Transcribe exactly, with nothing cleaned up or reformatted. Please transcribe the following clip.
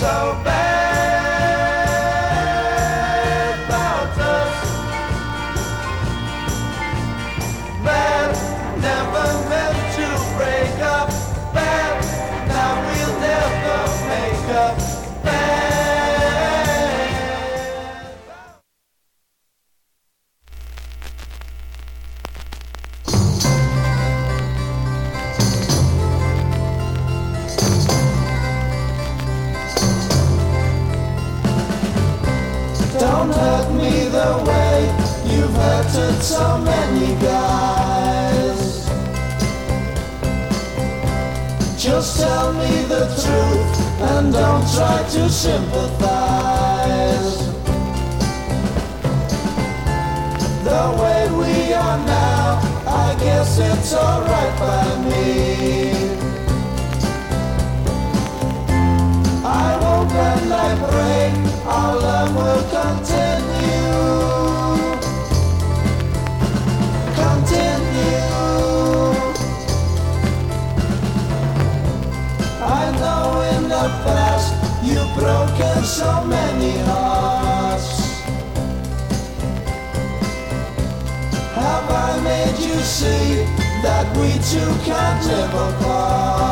so bad about us. Bad, never meant to break up. Bad, now we'll never make up. Don't hurt me the way you've hurted so many guys. Just tell me the truth and don't try to sympathize. The way we are now, I guess it's alright by me. I hope and I pray our love will continue. Continue. I know in the past you've broken so many hearts. Have I made you see that we two can't live apart?